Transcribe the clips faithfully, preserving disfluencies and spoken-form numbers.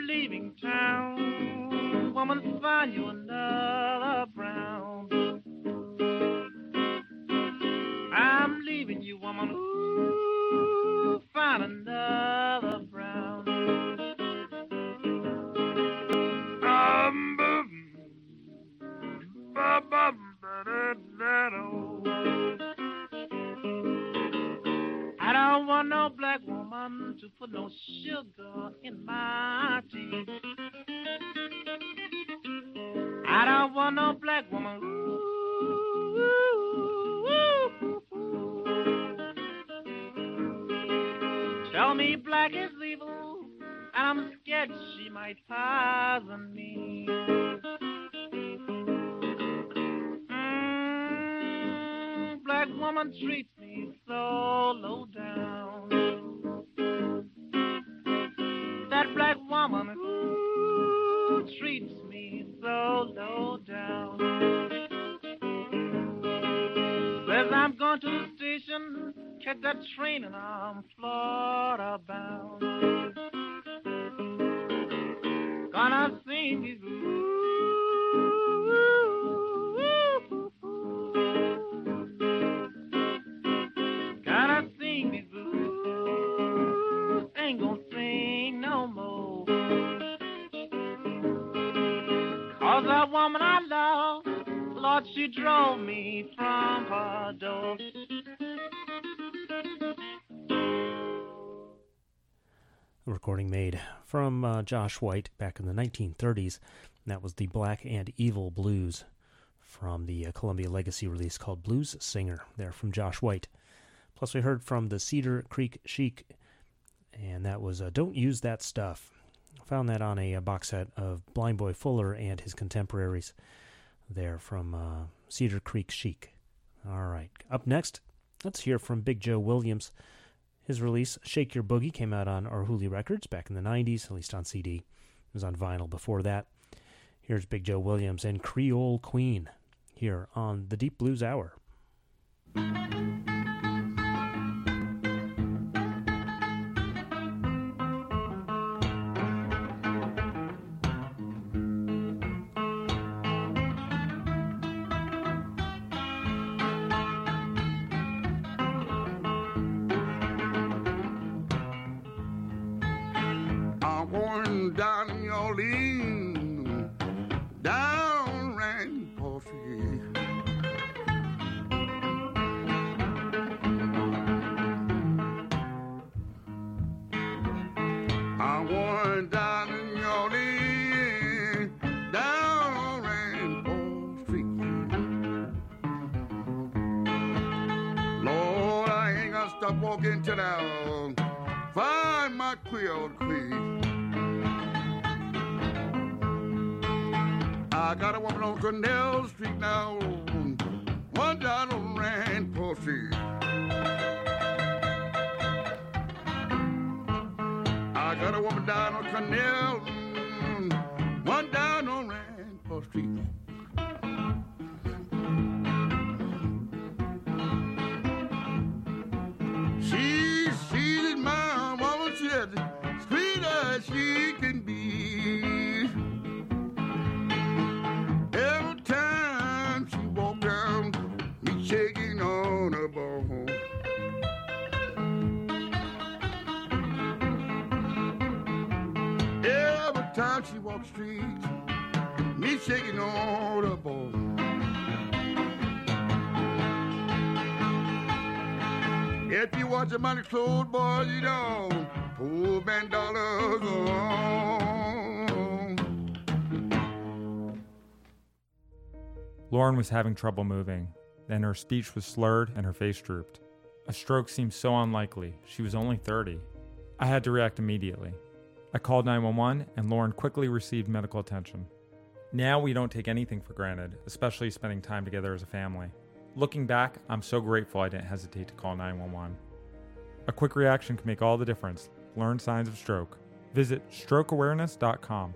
leaving town. Woman, find you another brown. I'm leaving you, woman. Ooh, find another brown. Um, ba ba ba da da do. I don't want no black woman to put no sugar in my tea. I don't want no black woman. Ooh, ooh, ooh, ooh. Tell me black is evil, and I'm scared she might poison me. Mm, black woman treats me so low down. That black woman who treats me so low down. Says I'm going to the station, catch that train and I'm Florida bound. Gonna sing these blues. Gonna sing these blues. Ain't gonna sing no more. Cause that woman I love, Lord, she drove me from her door. A recording made from uh, Josh White back in the nineteen thirties. And that was the Black and Evil Blues from the uh, Columbia Legacy release called Blues Singer, there from Josh White. Plus we heard from the Cedar Creek Chic, and that was uh, Don't Use That Stuff. Found that on a, a box set of Blind Boy Fuller and his contemporaries there from uh, Cedar Creek Chic. All right, up next, let's hear from Big Joe Williams. His release, Shake Your Boogie, came out on Arhoolie Records back in the nineties, at least on C D. It was on vinyl before that. Here's Big Joe Williams and Creole Queen here on the Deep Blues Hour. Down in your lean, down Rainbow Street. I went down in your lean, down Rainbow Street. Lord, I ain't gonna stop walking till I find my Creole Queen. I got a woman on Cornell Street now, one down on Rainbow Street. I got a woman down on Cornell, one down on Rainbow Street. She, she's my woman, she's sweet as she can be. Shaking on a bone. Every time she walks streets, me shaking on a bone. If you watch the money clothes, boy, you know, poor man dollars on. Lauren was having trouble moving. Then her speech was slurred and her face drooped. A stroke seemed so unlikely. She was only thirty. I had to react immediately. I called nine one one and Lauren quickly received medical attention. Now we don't take anything for granted, especially spending time together as a family. Looking back, I'm so grateful I didn't hesitate to call nine one one. A quick reaction can make all the difference. Learn signs of stroke. Visit stroke awareness dot com.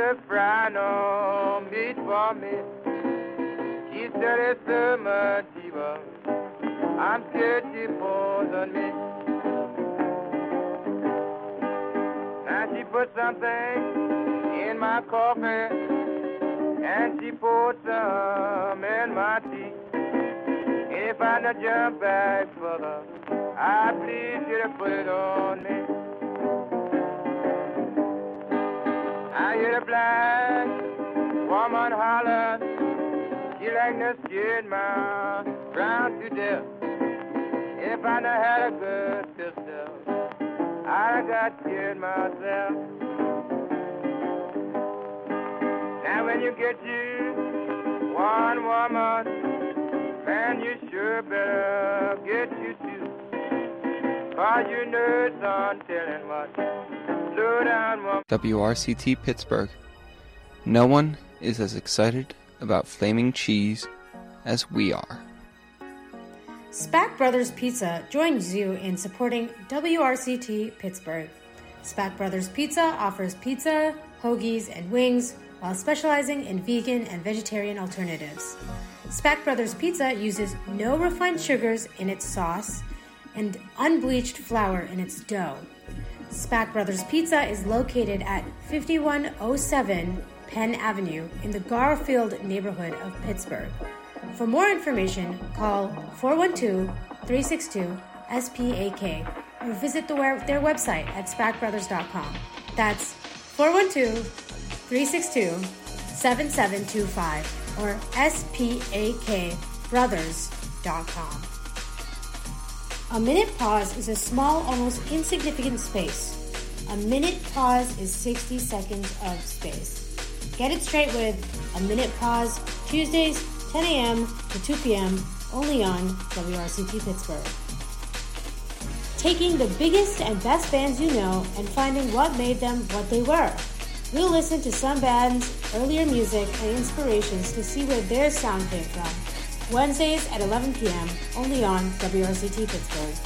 to fry no meat for me. She said it's so much evil, I'm scared she poison me. Now she put something in my coffee, and she poured some in my tea. And if I not jump back further, I please you to put it on me. I hear the black woman holler, she like to skin my brown to death. If I not had a good sister, I'd got scared myself. Now when you get you one woman, man, you sure better get you two. Cause you know it's on telling what. Slow down, woman. W R C T Pittsburgh. No one is as excited about flaming cheese as we are. Spack Brothers Pizza joins you in supporting W R C T Pittsburgh. Spack Brothers Pizza offers pizza, hoagies, and wings while specializing in vegan and vegetarian alternatives. Spack Brothers Pizza uses no refined sugars in its sauce and unbleached flour in its dough. Spack Brothers Pizza is located at fifty-one oh seven Penn Avenue in the Garfield neighborhood of Pittsburgh. For more information, call four one two, three six two, S P A K or visit the, their website at spack brothers dot com. That's four one two, three six two, seven seven two five or S P A K brothers dot com. A minute pause is a small, almost insignificant space. A minute pause is sixty seconds of space. Get it straight with A Minute Pause, Tuesdays, ten a.m. to two p.m., only on W R C T Pittsburgh. Taking the biggest and best bands you know and finding what made them what they were. We'll listen to some bands' earlier music and inspirations to see where their sound came from. Wednesdays at eleven p.m., only on W R C T Pittsburgh.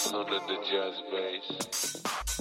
Under the jazz bass.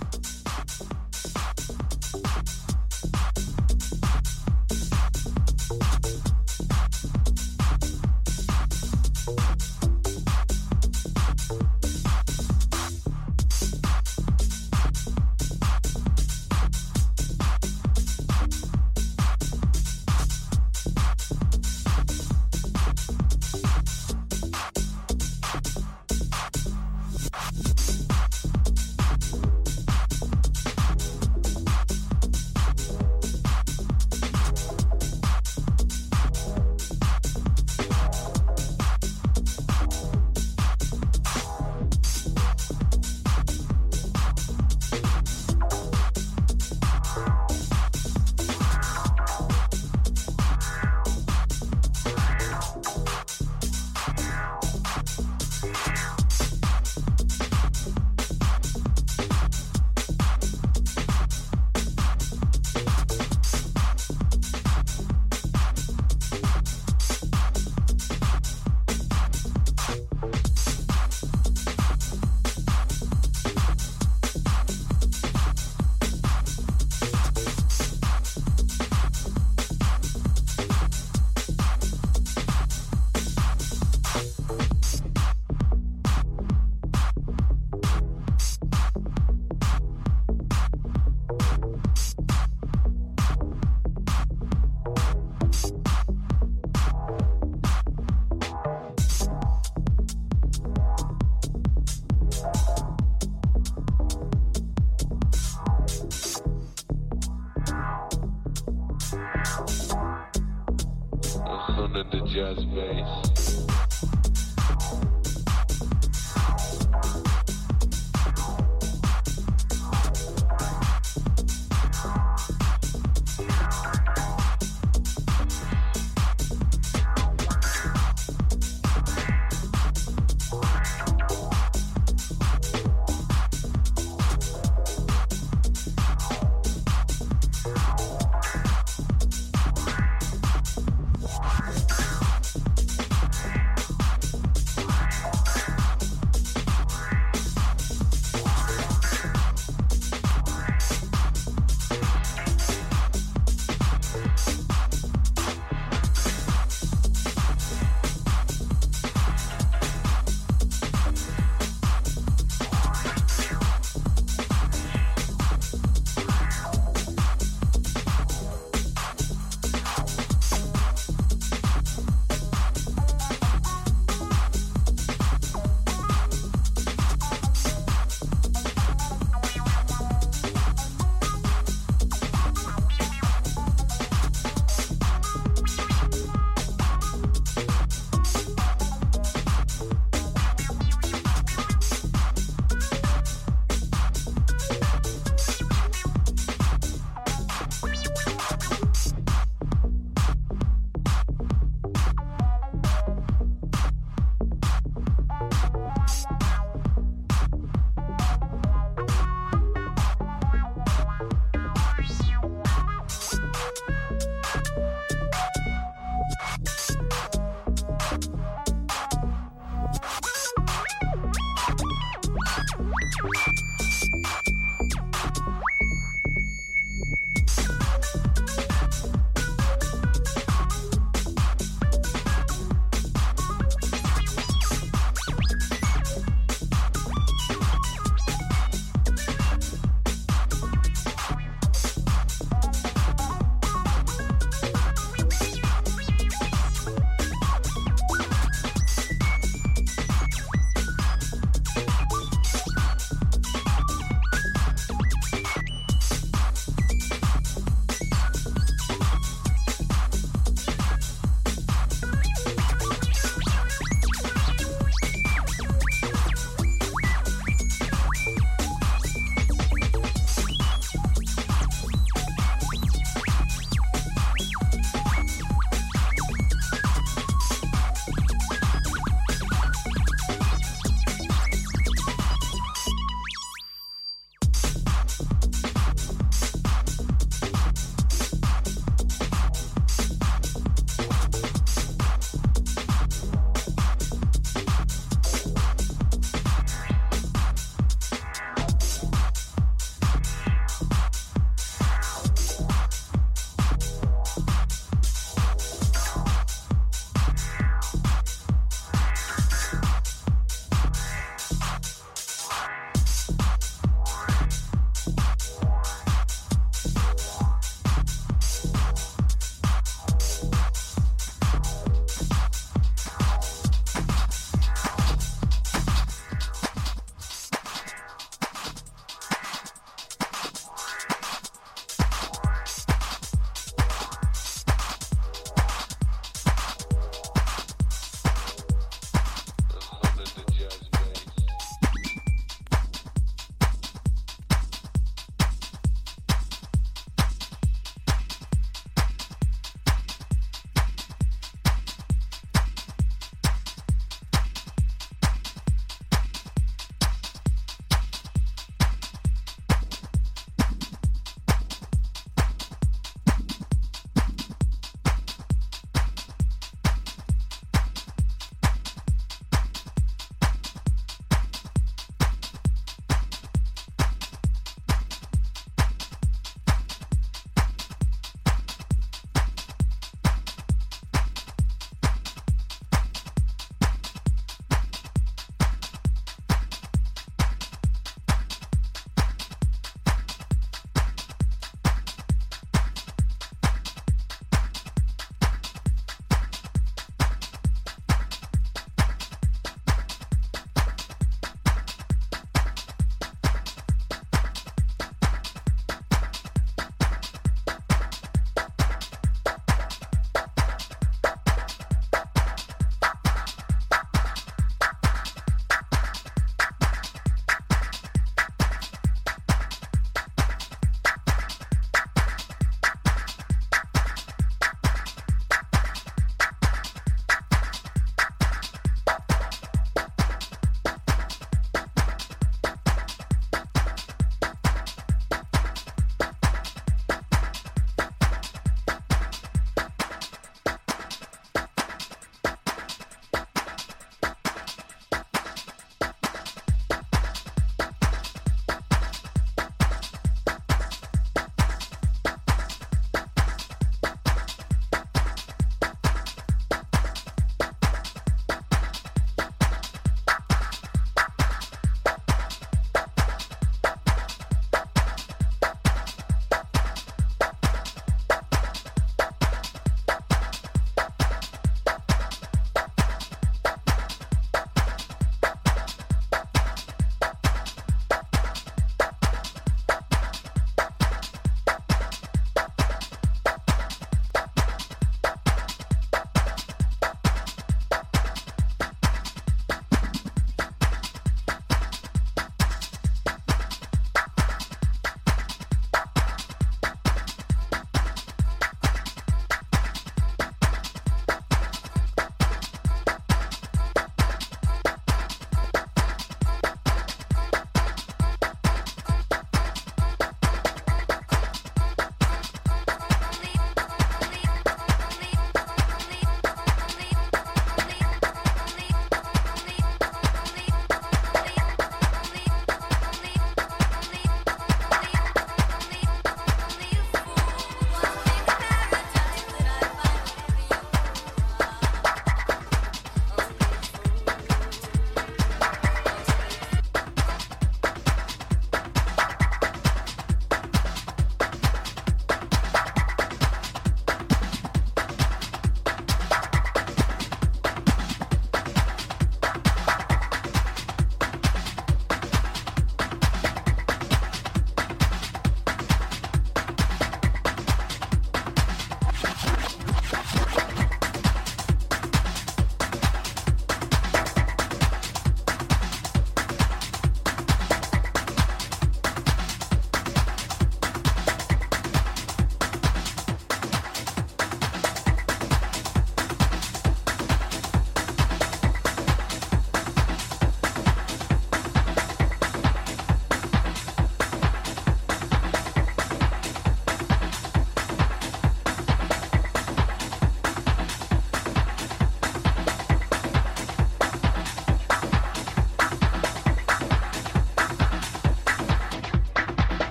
Under the jazz bass.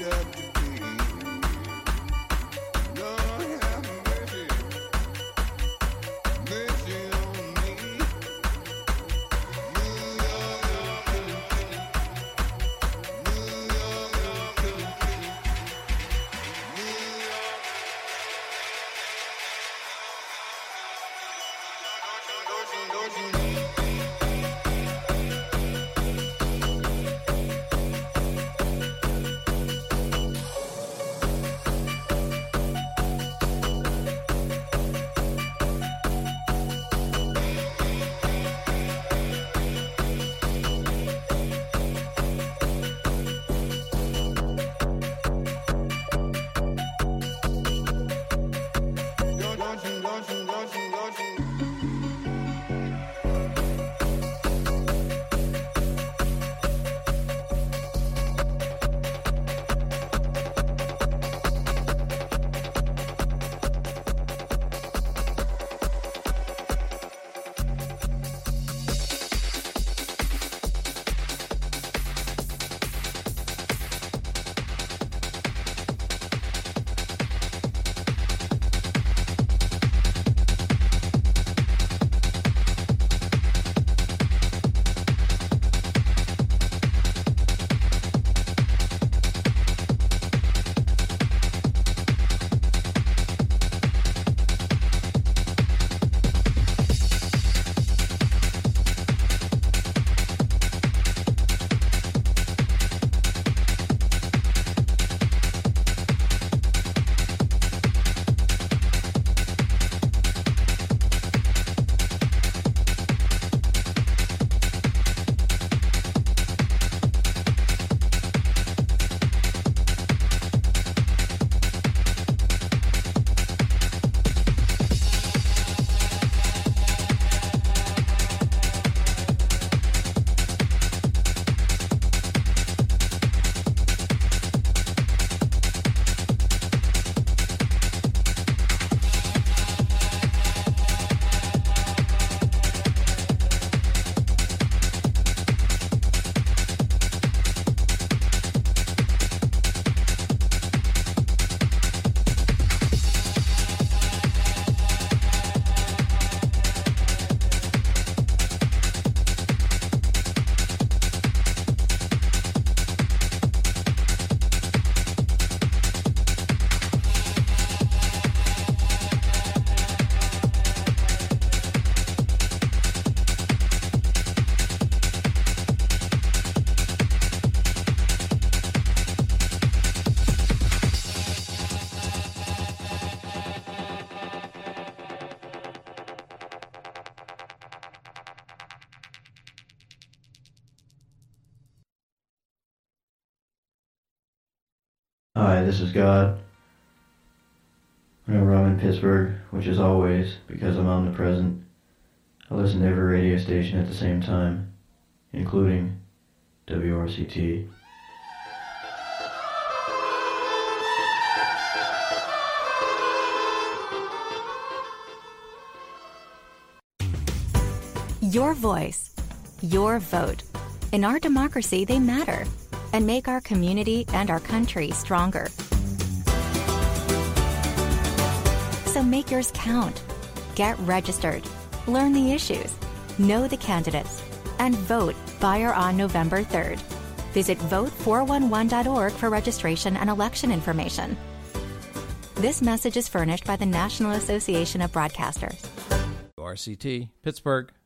got to be. Lord have mercy, mercy on me. New York, killing kitty. New York, killing kitty. New York. Don't you, don't you, don't you. Hi, this is God. Whenever I'm in Pittsburgh, which is always because I'm omnipresent, I listen to every radio station at the same time, including W R C T. Your voice, your vote. In our democracy, they matter and make our community and our country stronger. So make yours count. Get registered. Learn the issues. Know the candidates. And vote by or on November third. Visit vote four one one dot org for registration and election information. This message is furnished by the National Association of Broadcasters. R C T, Pittsburgh.